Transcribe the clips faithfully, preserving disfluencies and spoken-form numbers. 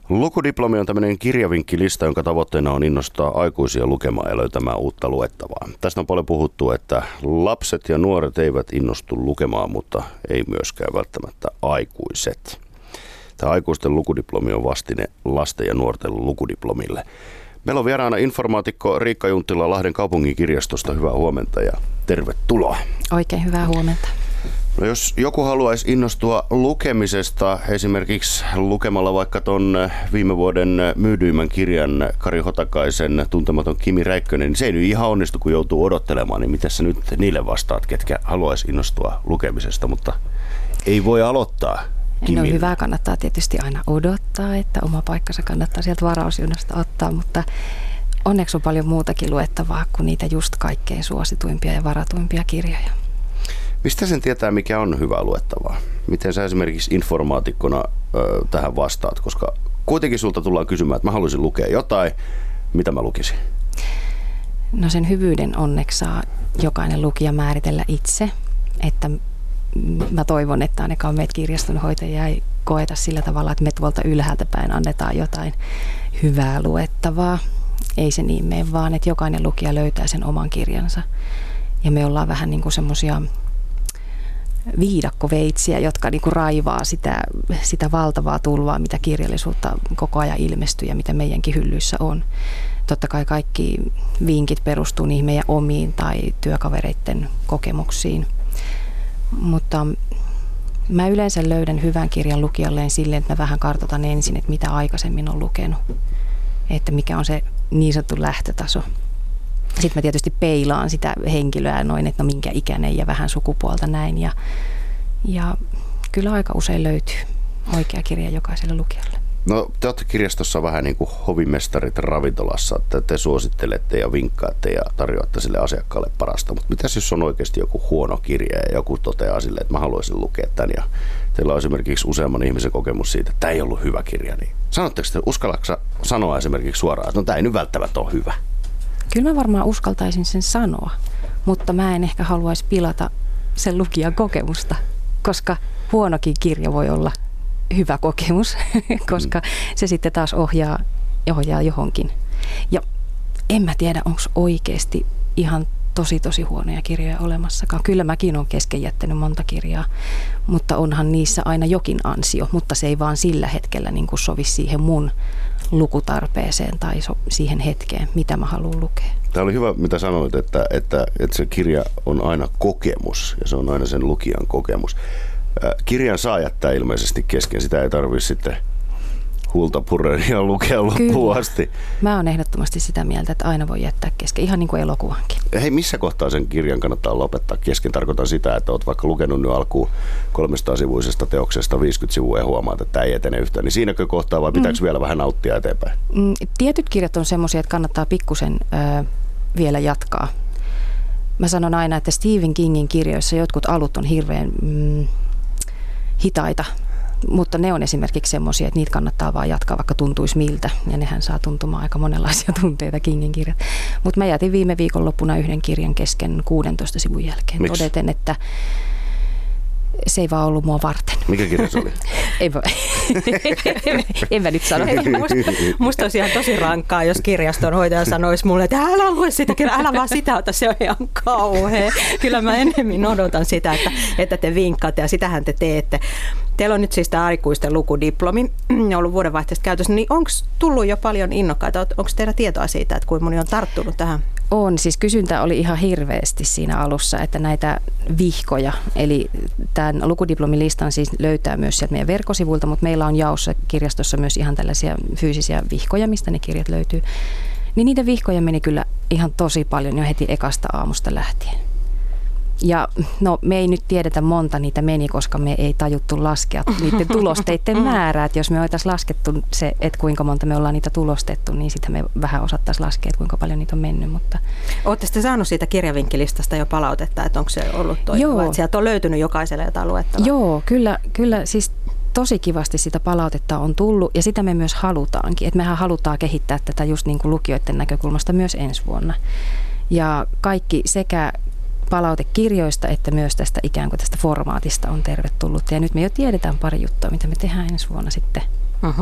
Lukudiplomi on tämmöinen kirjavinkkilista, jonka tavoitteena on innostaa aikuisia lukemaan ja löytämään uutta luettavaa. Tästä on paljon puhuttu, että lapset ja nuoret eivät innostu lukemaan, mutta ei myöskään välttämättä aikuiset. Tämä aikuisten lukudiplomi on vastine lasten ja nuorten lukudiplomille. Meillä on vieraana informaatikko Riikka Junttila Lahden kaupungin kirjastosta. Hyvää huomenta ja tervetuloa. Oikein hyvää huomenta. No jos joku haluaisi innostua lukemisesta, esimerkiksi lukemalla vaikka ton viime vuoden myydyimmän kirjan Kari Hotakaisen Tuntematon Kimi Räikkönen, niin se ei nyt ihan onnistu, kun joutuu odottelemaan. Niin miten sä nyt niille vastaat, ketkä haluaisi innostua lukemisesta, mutta ei voi aloittaa? No hyvää kannattaa tietysti aina odottaa, että oma paikkansa kannattaa sieltä varausjonosta ottaa, mutta onneksi on paljon muutakin luettavaa kuin niitä just kaikkein suosituimpia ja varatuimpia kirjoja. Mistä sen tietää, mikä on hyvää luettavaa? Miten sä esimerkiksi informaatikkona ö, tähän vastaat? Koska kuitenkin sulta tullaan kysymään, että mä haluaisin lukea jotain, mitä mä lukisin? No sen hyvyyden onneksi saa jokainen lukija määritellä itse, että mä toivon, että ainakaan meitä kirjastonhoitajia ei koeta sillä tavalla, että me tuolta ylhäältä päin annetaan jotain hyvää luettavaa. Ei se niin mene, vaan että jokainen lukija löytää sen oman kirjansa. Ja me ollaan vähän niin kuin semmoisia viidakkoveitsiä, jotka niin kuin raivaa sitä, sitä valtavaa tulvaa, mitä kirjallisuutta koko ajan ilmestyy ja mitä meidänkin hyllyissä on. Totta kai kaikki vinkit perustuu niihin meidän omiin tai työkavereiden kokemuksiin. Mutta mä yleensä löydän hyvän kirjan lukijalleen silleen, että mä vähän kartoitan ensin, että mitä aikaisemmin on lukenut. Että mikä on se niin sanottu lähtötaso. Sitten mä tietysti peilaan sitä henkilöä noin, että no minkä ikäinen ja vähän sukupuolta näin. Ja, ja kyllä aika usein löytyy oikea kirja jokaiselle lukijalle. No te olette kirjastossa vähän niin kuin hovimestarit ravintolassa, että te suosittelette ja vinkkaatte ja tarjoatte sille asiakkaalle parasta. Mutta mitäs jos on oikeasti joku huono kirja ja joku toteaa silleen, että mä haluaisin lukea tämän ja teillä on esimerkiksi useamman ihmisen kokemus siitä, että tämä ei ollut hyvä kirja. Niin sanotteko te, uskallatko sanoa esimerkiksi suoraan, että no tämä ei nyt välttämättä ole hyvä? Kyllä mä varmaan uskaltaisin sen sanoa, mutta mä en ehkä haluaisi pilata sen lukijan kokemusta, koska huonokin kirja voi olla hyvä kokemus, koska se sitten taas ohjaa, ohjaa johonkin. Ja en mä tiedä, onko oikeasti ihan tosi tosi huonoja kirjoja olemassakaan. Kyllä mäkin olen kesken jättänyt monta kirjaa, mutta onhan niissä aina jokin ansio, mutta se ei vaan sillä hetkellä niin kuin sovi siihen mun lukutarpeeseen tai so, siihen hetkeen, mitä mä haluan lukea. Tämä oli hyvä, mitä sanoit, että, että, että se kirja on aina kokemus ja se on aina sen lukijan kokemus. Kirjan saa jättää ilmeisesti kesken, sitä ei tarvitse sitten huulta pureen ja lukea loppuun asti. Mä oon ehdottomasti sitä mieltä, että aina voi jättää kesken, ihan niin kuin elokuvankin. Hei, missä kohtaa sen kirjan kannattaa lopettaa kesken? Tarkoitan sitä, että oot vaikka lukenut nyt alkuun kolmesataa-sivuisesta teoksesta viisikymmentä sivua ja huomaat, että tämä ei etene yhtään. Niin siinäkö kohtaa vai pitääkö mm. vielä vähän nauttia eteenpäin? Mm, tietyt kirjat on semmoisia, että kannattaa pikkusen ö, vielä jatkaa. Mä sanon aina, että Stephen Kingin kirjoissa jotkut alut on hirveän mm, hitaita, mutta ne on esimerkiksi semmoisia, että niitä kannattaa vaan jatkaa, vaikka tuntuisi miltä. Ja nehän saa tuntumaan aika monenlaisia tunteita, Kingin kirjat. Mutta mä jätin viime viikonloppuna yhden kirjan kesken kuudentoista sivun jälkeen. Miks? Todeten, että se ei vaan ollut mua varten. Mikä kirja se oli? en, en mä nyt sano. Musta, musta olisi ihan tosi rankkaa, jos kirjastonhoitaja sanoisi mulle, että älä lue sitä kirjaa, älä vaan sitä ota, se on ihan kauhea. Kyllä mä enemmän odotan sitä, että, että te vinkkaatte ja sitähän te teette. Teillä on nyt siis tämä aikuisten lukudiplomi ollut vuodenvaihteesta käytössä, niin onko tullut jo paljon innokkaita? Onko teillä tietoa siitä, että kuinka moni on tarttunut tähän? On, siis kysyntä oli ihan hirveästi siinä alussa, että näitä vihkoja, eli tämän lukudiplomilistan siis löytää myös sieltä meidän verkkosivuilta, mutta meillä on jaossa kirjastossa myös ihan tällaisia fyysisiä vihkoja, mistä ne kirjat löytyy. Niin niitä vihkoja meni kyllä ihan tosi paljon jo heti ekasta aamusta lähtien. Ja no me ei nyt tiedetä monta niitä meni, koska me ei tajuttu laskea niiden tulosteiden määrää. Että jos me oltaisiin laskettu se, että kuinka monta me ollaan niitä tulostettu, niin sitten me vähän osattaisiin laskea, että kuinka paljon niitä on mennyt. Mutta Olette sitten saanut siitä kirjavinkkilistasta jo palautetta, että onko se ollut toimiva? Että sieltä on löytynyt jokaiselle jotain luettavaa? Joo, kyllä, kyllä siis tosi kivasti sitä palautetta on tullut ja sitä me myös halutaankin. Että mehän halutaan kehittää tätä just niin kuin lukijoiden näkökulmasta myös ensi vuonna. Ja kaikki sekä palautekirjoista että myös tästä ikään kuin tästä formaatista on tervetullut. Ja nyt me jo tiedetään pari juttua, mitä me tehdään ensi vuonna sitten. Uh-huh.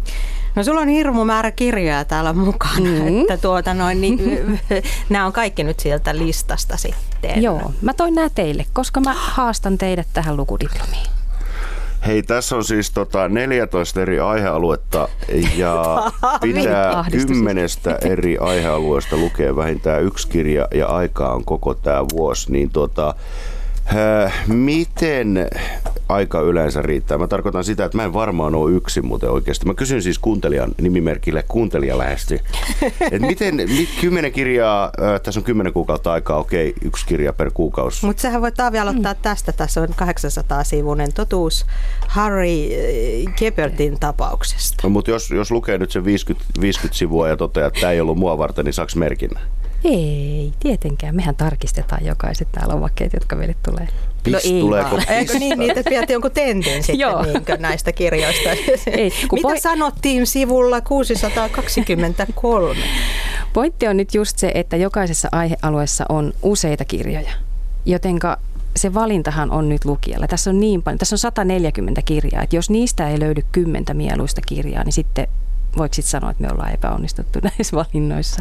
No sulla on hirmu määrä kirjoja täällä mukana, mm-hmm. että tuota noin, niin, nämä on kaikki nyt sieltä listasta sitten. Joo, mä toin nämä teille, koska mä haastan teidät tähän lukudiplomiin. Hei, tässä on siis tota neljätoista eri aihealuetta ja pitää kymmenestä eri aihealueesta lukea vähintään yksi kirja ja aikaa on koko tämä vuosi. Niin tota, äh, miten aika yleensä riittää? Mä tarkoitan sitä, että mä en varmaan ole yksin muuten oikeasti. Mä kysyn siis kuuntelijan nimimerkille kuuntelija lähesty. Et miten, mit, kymmenen kirjaa, äh, tässä on kymmenen kuukautta aikaa, okei, yksi kirja per kuukausi. Mutta sähän voit Taavi aloittaa mm. tästä. Tässä on kahdeksansataa-sivuinen totuus Harry Kepertin tapauksesta. No, mutta jos, jos lukee nyt sen viisikymmentä, viisikymmentä sivua ja toteaa, että tämä ei ollut mua varten, niin saaks merkinnän? Ei, tietenkään. Mehän tarkistetaan jokaiset nämä lomakkeet, jotka meille tulee. Pist, no ei tuleeko Eikö niin, niitä pidät jonkun tentin sitten niinkö näistä kirjoista? Ei, Mitä poi... sanottiin sivulla kuusisataakaksikymmentäkolme? Pointti on nyt just se, että jokaisessa aihealueessa on useita kirjoja, jotenka se valintahan on nyt lukijalla. Tässä on niin paljon, tässä on sata neljäkymmentä kirjaa, että jos niistä ei löydy kymmentä mieluista kirjaa, niin sitten voiko sitten sanoa, että me ollaan epäonnistuttu näissä valinnoissa.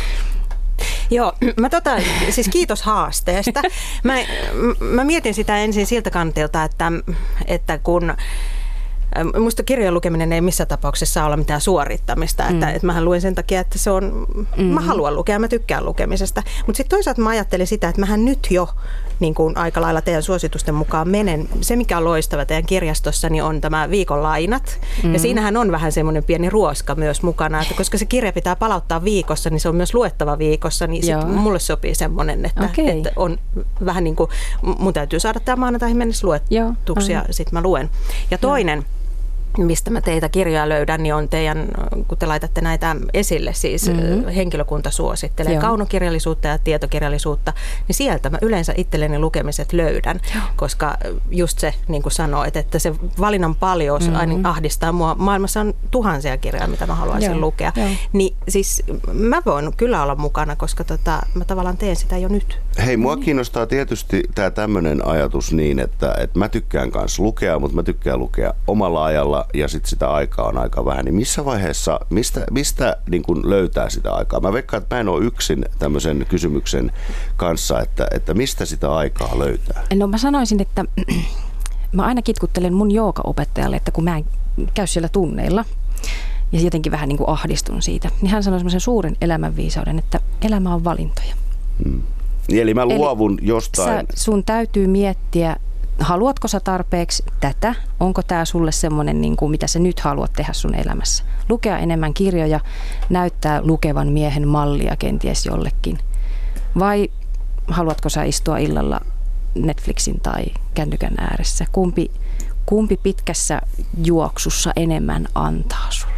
Joo, mä tota, siis kiitos haasteesta. Mä, mä mietin sitä ensin siltä kantilta, että, että kun musta kirjojen lukeminen ei missään tapauksessa ole mitään suorittamista, että, mm. että mähän luen sen takia, että se on, mm. mä haluan lukea, mä tykkään lukemisesta. Mutta sitten toisaalta mä ajattelin sitä, että mähän nyt jo niin kuin aika lailla teidän suositusten mukaan menen. Se, mikä on loistava teidän kirjastossa, niin on tämä viikon lainat. Mm. Ja siinähän on vähän semmoinen pieni ruoska myös mukana, että koska se kirja pitää palauttaa viikossa, niin se on myös luettava viikossa, niin sit mulle sopii semmoinen, että, okay. että on vähän niin kuin, mun täytyy saada tämä maanantaihin mennessä luetuksi ja sitten mä luen. Ja toinen, Joo. mistä mä teitä kirjoja löydän, niin on teidän, kun te laitatte näitä esille, siis mm-hmm. henkilökunta suosittelee Joo. kaunokirjallisuutta ja tietokirjallisuutta, niin sieltä mä yleensä itselleni lukemiset löydän, Joo. koska just se, niin kuin sanoit, että se valinnan paljous mm-hmm. aina ahdistaa mua. Maailmassa on tuhansia kirjoja, mitä mä haluaisin Joo. lukea. Joo. Niin siis mä voin kyllä olla mukana, koska tota, mä tavallaan teen sitä jo nyt. Hei, mua kiinnostaa tietysti tämä tämmöinen ajatus niin, että, että mä tykkään kanssa lukea, mutta mä tykkään lukea omalla ajalla ja sitten sitä aikaa on aika vähän, niin missä vaiheessa, mistä, mistä niin kun löytää sitä aikaa? Mä veikkaan, että mä en ole yksin tämmöisen kysymyksen kanssa, että, että mistä sitä aikaa löytää? No mä sanoisin, että mä aina kitkuttelen mun joogaopettajalle, että kun mä en käy siellä tunneilla ja jotenkin vähän niin kuin ahdistun siitä, niin hän sanoi semmoisen suuren elämänviisauden, että elämä on valintoja. Hmm. Eli mä luovun Eli jostain. Sä, sun täytyy miettiä, haluatko sä tarpeeksi tätä? Onko tämä sulle semmoinen, niin kuin, mitä sä nyt haluat tehdä sun elämässä? Lukea enemmän kirjoja, näyttää lukevan miehen mallia kenties jollekin. Vai haluatko sä istua illalla Netflixin tai kännykän ääressä? Kumpi, kumpi pitkässä juoksussa enemmän antaa sulle?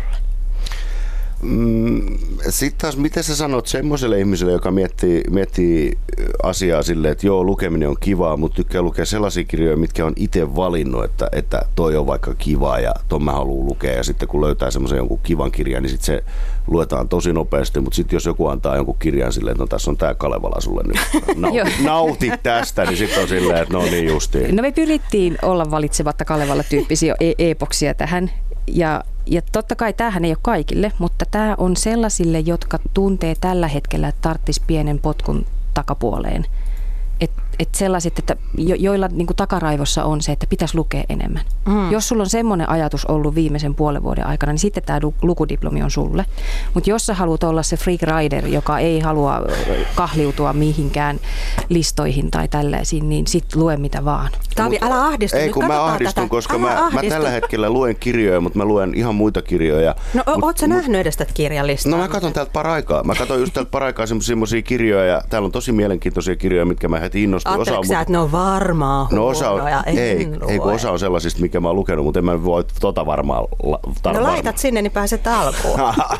Sitten taas, miten sä sanot semmoiselle ihmiselle, joka miettii, miettii asiaa silleen, että joo, lukeminen on kivaa, mutta tykkää lukea sellaisia kirjoja, mitkä on itse valinnut, että, että toi on vaikka kivaa ja ton mä haluan lukea. Ja sitten kun löytää semmoisen jonkun kivan kirjan, niin sitten se luetaan tosi nopeasti, mutta sitten jos joku antaa jonkun kirjan silleen, että no tässä on tää Kalevala sulle nyt, nauti, nauti tästä, niin sitten on silleen, että no niin justiin. No me pyrittiin olla valitsematta Kalevala-tyyppisiä e-epoksia tähän. Ja, ja totta kai tämähän ei ole kaikille, mutta tämä on sellaisille, jotka tuntee tällä hetkellä, että tarvitsisi pienen potkun takapuoleen. Että et sellaiset, että jo, joilla niin kuin takaraivossa on se, että pitäisi lukea enemmän. Mm. Jos sulla on semmoinen ajatus ollut viimeisen puolen vuoden aikana, niin sitten tämä lukudiplomi on sulle. Mutta jos sä haluat olla se freak rider, joka ei halua kahliutua mihinkään listoihin tai tällaisiin, niin sit lue mitä vaan. Taavi, älä ahdistu. Ei, kun mä ahdistun, tätä. koska mä, mä tällä hetkellä luen kirjoja, mutta mä luen ihan muita kirjoja. No mut, oot sä mut, nähnyt edes tätä kirjalistaa? No mä katson täältä paraikaa. Mä katson just täältä paraikaa semmoisia kirjoja ja täällä on tosi mielenkiintoisia kirjoja, mitkä mä heti innostuin. Ajatteletko sä, että ne on varmaan no osa on, huonoja? Ei, ei kun osa on sellaisista, mikä mä oon lukenut, mutta en mä voi tota varmaan. No laitat varma. Sinne, niin pääset alkuun.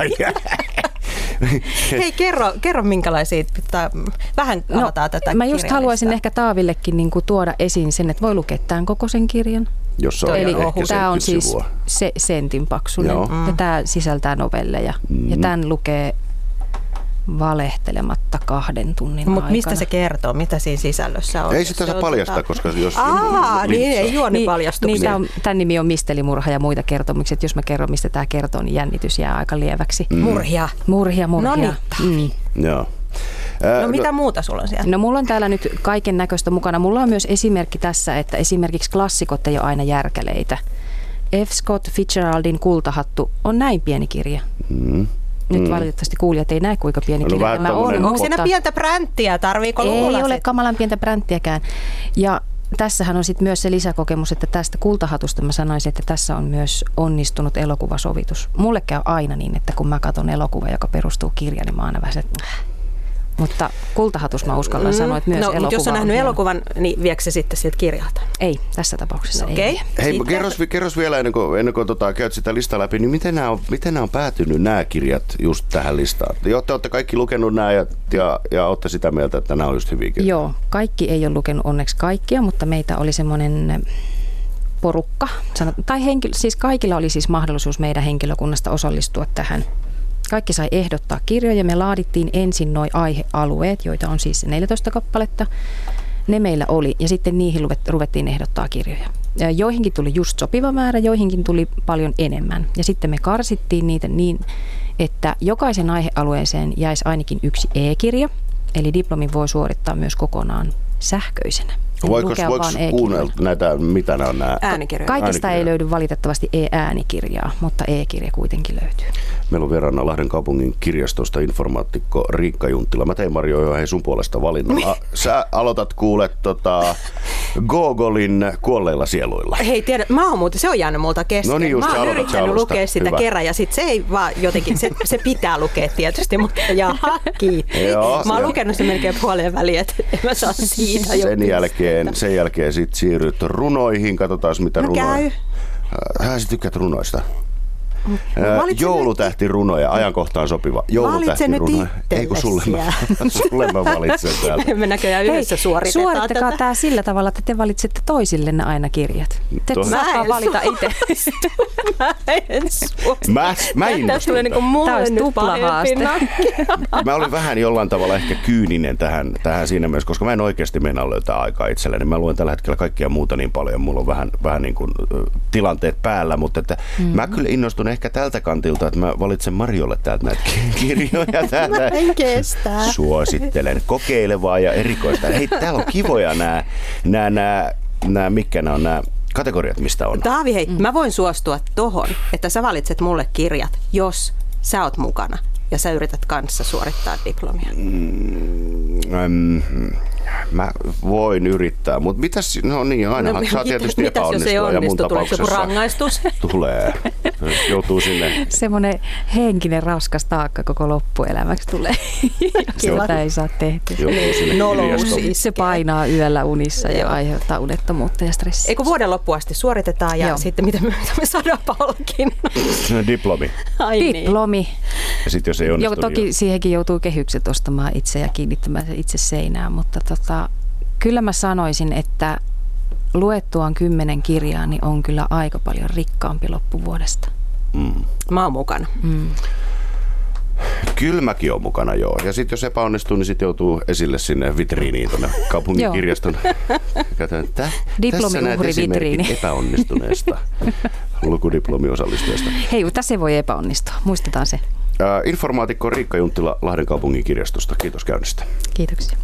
Hei, kerro, kerro minkälaisia, pitää, vähän avataan no, tätä mä just haluaisin ehkä Taavillekin niin kuin tuoda esiin sen, että voi lukea tämän koko sen kirjan. Jos on Eli tämä on siis se, sentin paksunen mm. ja tämä sisältää novelleja. Mm. Ja tämän lukee valehtelematta kahden tunnin Mutta aikana. mistä se kertoo? Mitä siinä sisällössä on? Ei sitä saa paljastaa, koska jos... Aa, niin ei juoni Niin, paljastuksia. niin, tämä on, tämän nimi on Mistelimurha ja muita kertomuksia. Jos mä kerron, mistä tämä kertoo, niin jännitys jää aika lieväksi. Mm. Murhia. Murhia, murhia. No niin. Mm. Joo. No mitä muuta sulla on siellä? No mulla on täällä nyt kaiken näköistä mukana. Mulla on myös esimerkki tässä, että esimerkiksi klassikot ei ole aina järkäleitä. F. Scott Fitzgeraldin Kultahattu on näin pieni kirja. Mm. Nyt Mm. valitettavasti kuulijat ei näe, kuinka pieni No, kirja vähän tämä on. tommonen- Onko mutta siinä pientä bränttiä? Tarviiko ei luulla ole sit? kamalan pientä bränttiäkään. Ja tässähän on sitten myös se lisäkokemus, että tästä Kultahatusta mä sanoisin, että tässä on myös onnistunut elokuvasovitus. Mulle käy aina niin, että kun mä katson elokuva, joka perustuu kirjaan, niin mä aina vähän se, että äh. Mutta Kultahatus mä uskallan Mm. sanoa, että myös no, elokuva mutta jos on nähnyt hieno. elokuvan, niin viekö se sitten sieltä kirjalta? Ei, tässä tapauksessa Okei. ei. Hei, Sitten- kerros, kerros vielä ennen kuin, ennen kuin tota, käyt sitä listaa läpi, niin miten nämä on, miten nämä on päätynyt nämä kirjat just tähän listaan? Jo, te olette kaikki lukenut nämä ja, ja, ja olette sitä mieltä, että nämä on just hyviä kirjoja. Joo, kaikki ei ole lukenut onneksi kaikkia, mutta meitä oli semmoinen porukka, sanot, tai henkilö, siis kaikilla oli siis mahdollisuus meidän henkilökunnasta osallistua tähän. Kaikki sai ehdottaa kirjoja. Me laadittiin ensin nuo aihealueet, joita on siis neljätoista kappaletta. Ne meillä oli ja sitten niihin ruvettiin ehdottaa kirjoja. Ja joihinkin tuli just sopiva määrä, joihinkin tuli paljon enemmän. Ja sitten me karsittiin niitä niin, että jokaisen aihealueeseen jäisi ainakin yksi e-kirja. Eli diplomin voi suorittaa myös kokonaan sähköisenä. Eli Voiko, lukea voiko vaan e-kirjaa. kuunnella näitä, mitä nämä on nämä? Äänikirjoja. Kaikista Äänikirjoja. ei löydy valitettavasti e-äänikirjaa, mutta e-kirja kuitenkin löytyy. Meillä on vieraana Lahden kaupungin kirjastosta informaattikko Riikka Junttila. Mä tein, Marjo, jo hei sun puolesta valinnan. A, sä aloitat kuulet tota, Gogolin Kuolleilla sieluilla. Hei, tiedä, mä oon muuten, se on jäänyt multa kesken. No niin, just mä sä oon aloitat yrittänyt sen alusta. lukea sitä Hyvä. kerran ja sit se ei vaan jotenkin, se, se pitää lukea tietysti, mutta jaha, kiitti. Joo, mä oon se- lukenut sen melkein puoleen väliin, että en mä saa siitä jo Sen pistettä. jälkeen, sen jälkeen sit siirryt runoihin. Katsotaan mitä No runoja. käy. Hän sä tykkäät runoista. valitse Joulutähtirunoja, ajankohtaan sopiva. Valitse nyt Joulutähtirunoja. Ei kun sulle mä, sulle mä valitsen täältä. Me näköjään yhdessä suoritetaan suorittakaa tätä. tämä sillä tavalla, että te valitsette toisillenne aina kirjat. Te Tuo- Mä saakaa en valita itse. Mä en suostu. Mä, mä Tästä innostun. tulee niinku Tää mulle olisi nyt tuplahaaste. pahempi nakki. Mä olin vähän jollain tavalla ehkä kyyninen tähän, tähän siinä mielessä, koska mä en oikeasti meinaa löytää aikaa itselleni. Mä luen tällä hetkellä kaikkia muuta niin paljon. Mulla on vähän, vähän niin kuin ö, tilanteet päällä, mutta että mm-hmm. mä kyllä innostun ehkä tältä kantilta, että mä valitsen Marjolle täältä näitä kirjoja. Täältä. En kestä. Suosittelen kokeilevaa ja erikoista. Hei, täällä on kivoja nämä, nämä, nämä, nämä mitkä nämä on nämä kategoriat, mistä on. Taavi, hei, mm. mä voin suostua tohon, että sä valitset mulle kirjat, jos sä oot mukana ja sä yrität kanssa suorittaa diplomia. Mm, mä voin yrittää, mutta mitäs, no niin, ainahan no, saa tietysti mitäs jos ei epäonnistua ja mun onnistu, tuleeko joku tapauksessa rangaistus? tulee, joutuu sinne. Semmoinen henkinen raskas taakka koko loppuelämäksi tulee, jos sitä ei saa tehtyä. Joutuu sinne Nolous kirjastoon. siis. Se painaa yöllä unissa ja Joo. aiheuttaa unettomuutta ja stressiä. Eikö vuoden loppuun asti suoritetaan ja Joo. sitten mitä me, mitä me saadaan palkinnon? Diplomi. Ai niin. Diplomi. Ja sitten jos ei onnistu, Jo, toki niin siihenkin joutuu kehykset ostamaan itse ja kiinnittämään se itse seinään, mutta tota, kyllä mä sanoisin, että luettuaan kymmenen kirjaa niin on kyllä aika paljon rikkaampi loppuvuodesta. mm. Mä oon mukana. Mm. Kyllä mäkin on mukana, joo. Ja sitten jos epäonnistuu, niin sitten joutuu esille sinne vitriiniin tuonne kaupungin Joo. kirjaston. Katsotaan, tä, tässä näet Diplomi-uhri esimerkit vitriini. epäonnistuneesta lukudiplomi-osallistujasta. Hei, tässä voi epäonnistua. Muistetaan se. Äh, informaatikko Riikka Junttila Lahden kaupungin kirjastosta. Kiitos käynnistä. Kiitoksia.